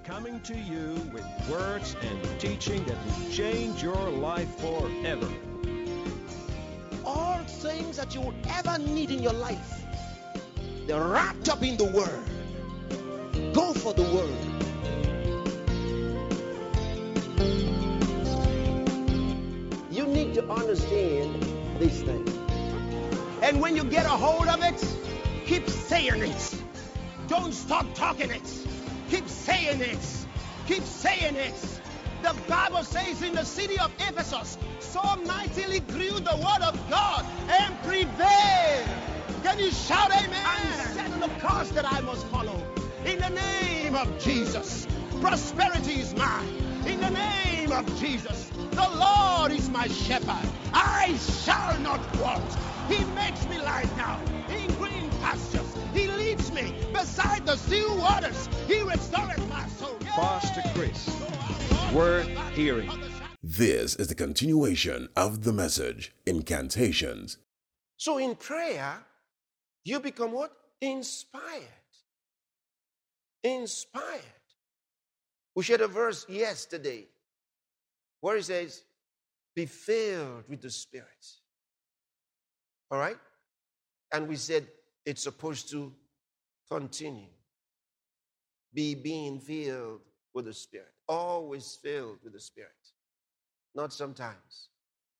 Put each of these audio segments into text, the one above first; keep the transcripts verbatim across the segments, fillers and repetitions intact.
coming to you with words and teaching that will change your life forever. All things that you will ever need in your life, they're wrapped up in the Word. Go for the Word. You need to understand these things. And when you get a hold of it, keep saying it. Don't stop talking it. Keep saying it. Keep saying it. The Bible says in the city of Ephesus, so mightily grew the word of God and prevailed. Can you shout amen? I'm setting the course that I must follow. In the name of Jesus, prosperity is mine. In the name of Jesus, the Lord is my shepherd. I shall not want. He makes me lie down in green pastures. He leads me beside the still waters. He restores my soul. Yeah. Pastor Chris, worth hearing. This is the continuation of the message, Incantations. So in prayer, you become what? Inspired. Inspired. We shared a verse yesterday where it says, be filled with the Spirit. All right? And we said it's supposed to continue. Be being filled with the Spirit. Always filled with the Spirit. Not sometimes.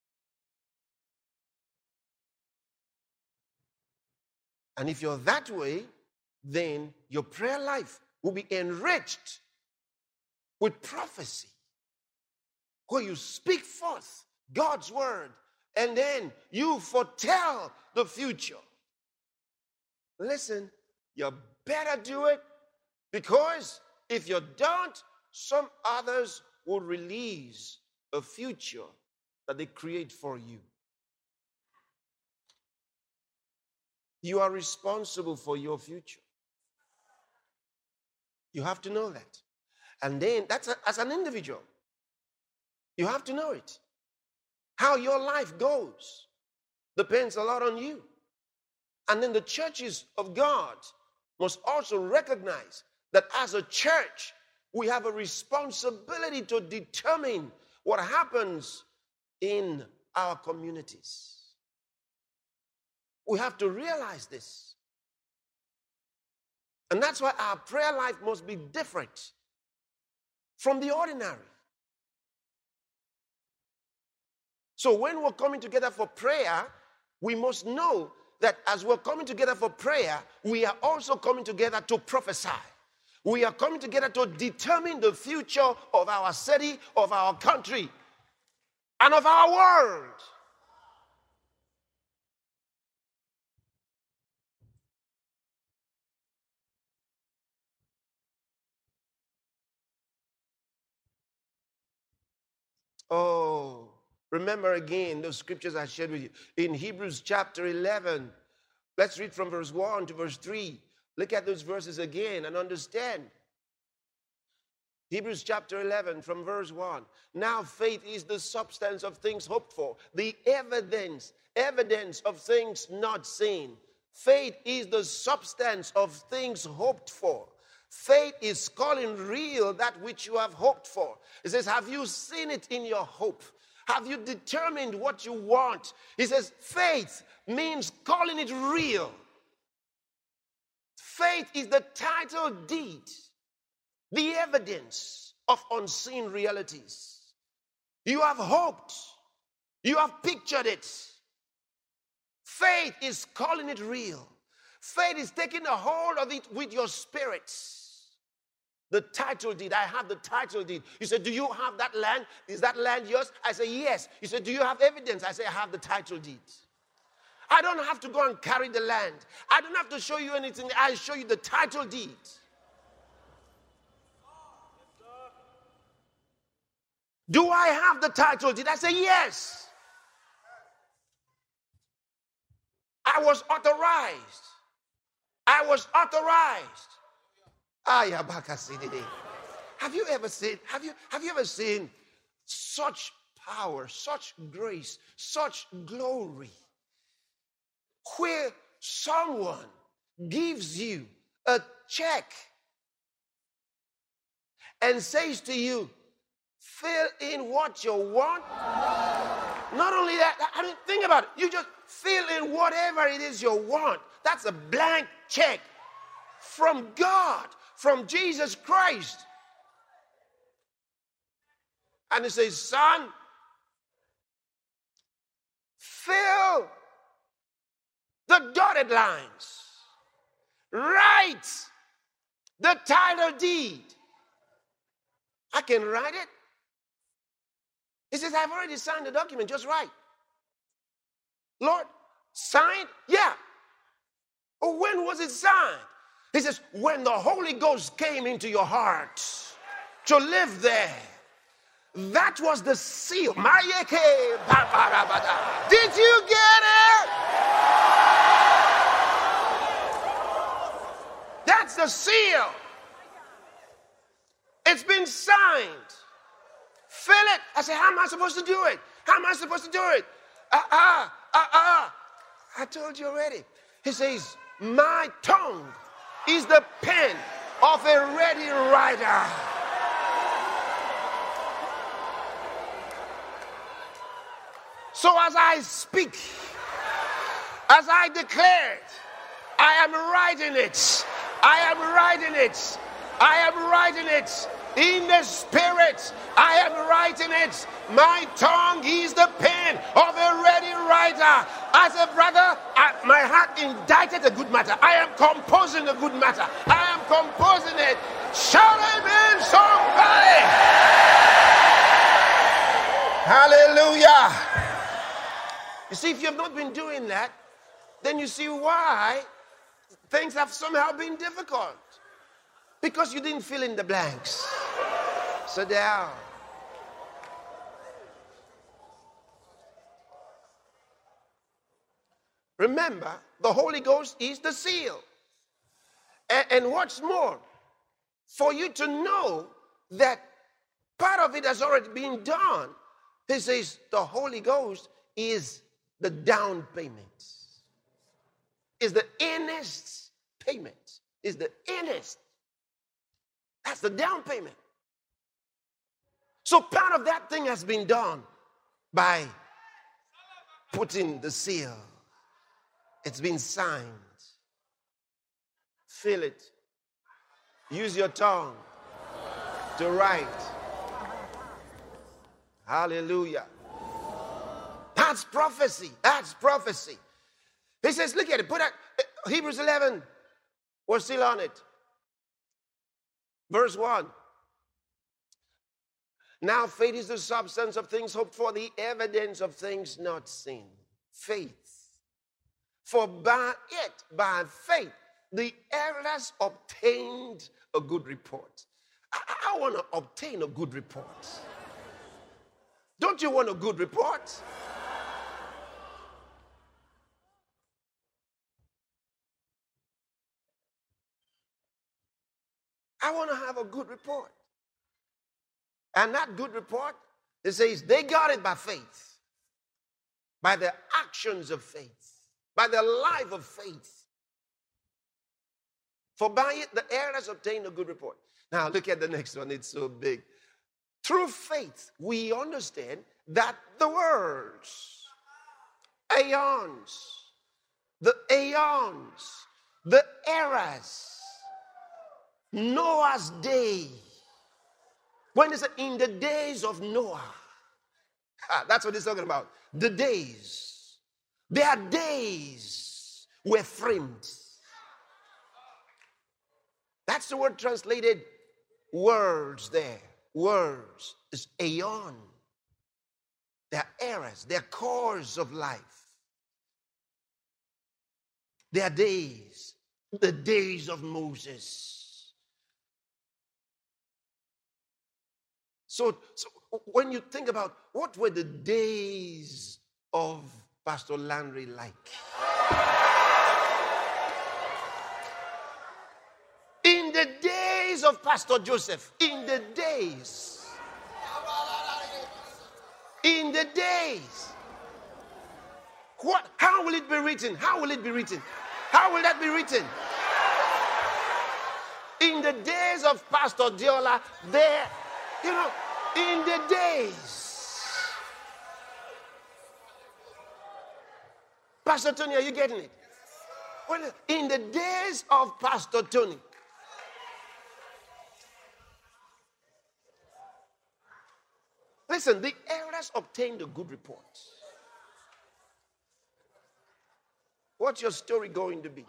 And if you're that way, then your prayer life will be enriched with prophecy, where you speak forth God's word, and then you foretell the future. Listen, you better do it, because if you don't, some others will release a future that they create for you. You are responsible for your future. You have to know that. And then, that's a, as an individual, you have to know it. How your life goes depends a lot on you. And then the churches of God must also recognize that as a church, we have a responsibility to determine what happens in our communities. We have to realize this. And that's why our prayer life must be different from the ordinary. So when we're coming together for prayer, we must know that as we're coming together for prayer, we are also coming together to prophesy. We are coming together to determine the future of our city, of our country, and of our world. Oh, remember again those scriptures I shared with you. In Hebrews chapter eleven, let's read from verse one to verse three. Look at those verses again and understand. Hebrews chapter eleven from verse one. Now faith is the substance of things hoped for, the evidence, evidence of things not seen. Faith is the substance of things hoped for. Faith is calling real that which you have hoped for. It says, have you seen it in your hope? Have you determined what you want? He says, faith means calling it real. Faith is the title deed, the evidence of unseen realities. You have hoped. You have pictured it. Faith is calling it real. Faith is taking a hold of it with your spirit. The title deed. I have the title deed. You said, do you have that land? Is that land yours? I say, yes. You said, do you have evidence? I say, I have the title deed. I don't have to go and carry the land. I don't have to show you anything. I show you the title deed. Do I have the title deed? I say, yes. I was authorized. I was authorized. Have you ever seen, have you, have you ever seen such power, such grace, such glory, where someone gives you a check and says to you, fill in what you want. Not only that, I mean, think about it. You just fill in whatever it is you want. That's a blank check from God, from Jesus Christ. And he says, son, fill the dotted lines. Write the title deed. I can write it. He says, I've already signed the document, just write. Lord, signed? Yeah. Oh, when was it signed? He says, when the Holy Ghost came into your heart to live there. That was the seal. Did you get it? That's the seal. It's been signed. Fill it. I said, how am I supposed to do it? How am I supposed to do it? Ah, ah, ah, ah. I told you already. He says, my tongue is the pen of a ready writer. So as I speak, as I declare it, I am writing it. I am writing it. I am writing it. In the spirit, I am writing it. My tongue is the pen of a ready writer. As a brother, I, my heart indited a good matter. I am composing a good matter. I am composing it. Shout amen, somebody. Hallelujah. You see, if you have not been doing that, then you see why things have somehow been difficult. Because you didn't fill in the blanks. Sit down. Remember, the Holy Ghost is the seal. And, and what's more, for you to know that part of it has already been done, he says the Holy Ghost is the down payment. Is the earnest payment. Is the earnest. That's the down payment. So part of that thing has been done by putting the seal. It's been signed. Feel it. Use your tongue to write. Hallelujah. That's prophecy. That's prophecy. He says, look at it. Put that, Hebrews eleven. We're still on it. Verse one. Now faith is the substance of things hoped for, the evidence of things not seen. Faith. For by it, by faith, the elders obtained a good report. I, I want to obtain a good report. Don't you want a good report? I want to have a good report. And that good report, it says they got it by faith, by the actions of faith, by the life of faith. For by it the elders obtained a good report. Now look at the next one, it's so big. Through faith, we understand that the words, aeons, the aeons, the eras, Noah's day. When they say in the days of Noah, ah, that's what he's talking about. The days. Their days were framed. That's the word translated words there. Words is aeon. Their eras, their course of life. Their days. The days of Moses. So, so when you think about what were the days of Pastor Landry like? In the days of Pastor Joseph, in the days, in the days, what? How will it be written? How will it be written? How will that be written? In the days days of Pastor Diola, there, you know, in the days. Pastor Tony, are you getting it? Well, in the days of Pastor Tony, listen, the elders obtained a good report. What's your story going to be?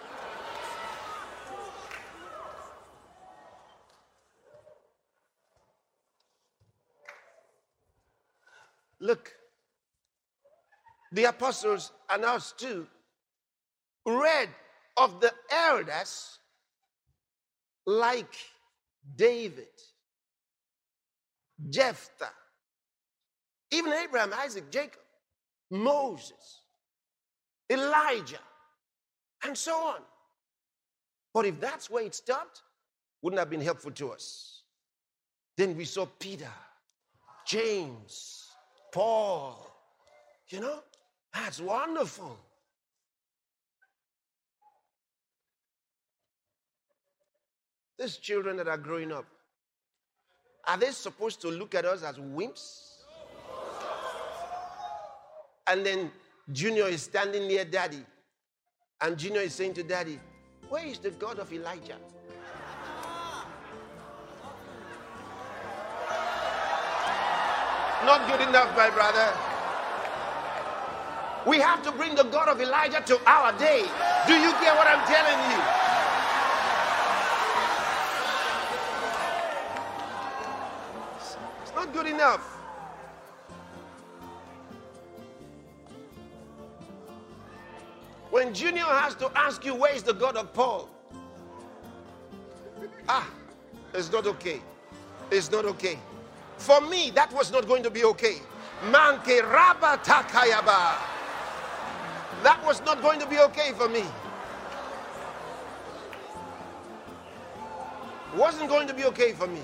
Look, the apostles and us too read of the elders like David, Jephthah, even Abraham, Isaac, Jacob, Moses, Elijah, and so on. But if that's where it stopped, wouldn't have been helpful to us. Then we saw Peter, James, Paul. You know, that's wonderful. These children that are growing up, are they supposed to look at us as wimps? And then Junior is standing near Daddy, and Junior is saying to Daddy, where is the God of Elijah? Not good enough, my brother. We have to bring the God of Elijah to our day. Do you get what I'm telling you? It's not good enough. When Junior has to ask you, where is the God of Paul? Ah, it's not okay. It's not okay. For me, that was not going to be okay. Manke raba takayaba. That was not going to be okay for me. Wasn't going to be okay for me.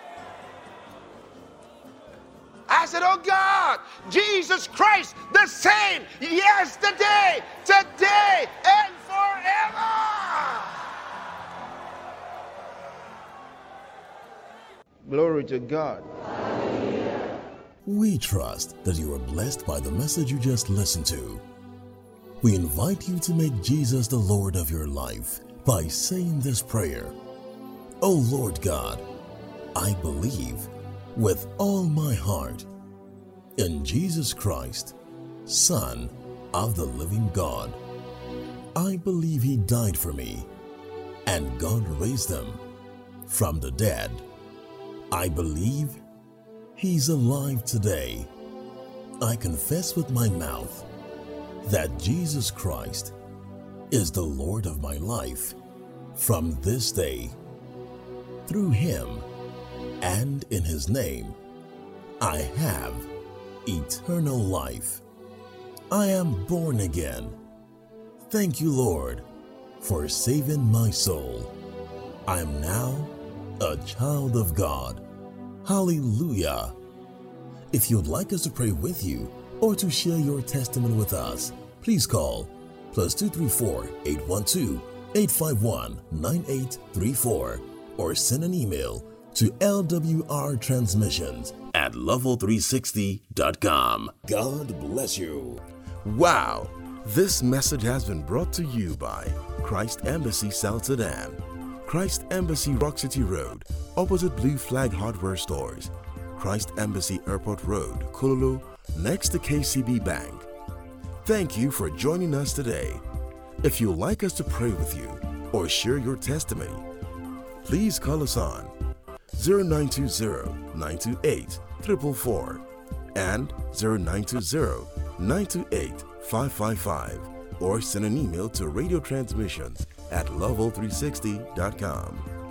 I said, oh God, Jesus Christ, the same yesterday, today, and forever. Glory to God. We trust that you are blessed by the message you just listened to. We invite you to make Jesus the Lord of your life by saying this prayer. Oh Lord God, I believe with all my heart in Jesus Christ, Son of the living God. I believe He died for me and God raised Him from the dead. I believe He's alive today. I confess with my mouth that Jesus Christ is the Lord of my life from this day. Through Him and in His name, I have eternal life. I am born again. Thank you, Lord, for saving my soul. I am now a child of God. Hallelujah. If you'd like us to pray with you or to share your testimony with us, please call plus two three four, eight one two, eight five one, nine eight three four or send an email to L W R transmissions at level three sixty dot com. God bless you. Wow! This message has been brought to you by Christ Embassy South Sudan. Christ Embassy Rock City Road, opposite Blue Flag Hardware Stores. Christ Embassy Airport Road, Kululu, next to K C B Bank. Thank you for joining us today. If you'd like us to pray with you or share your testimony, please call us on zero nine two zero, nine two eight, four four four and zero nine two zero, nine two eight, five five five or send an email to radio transmissions at level three sixty dot com.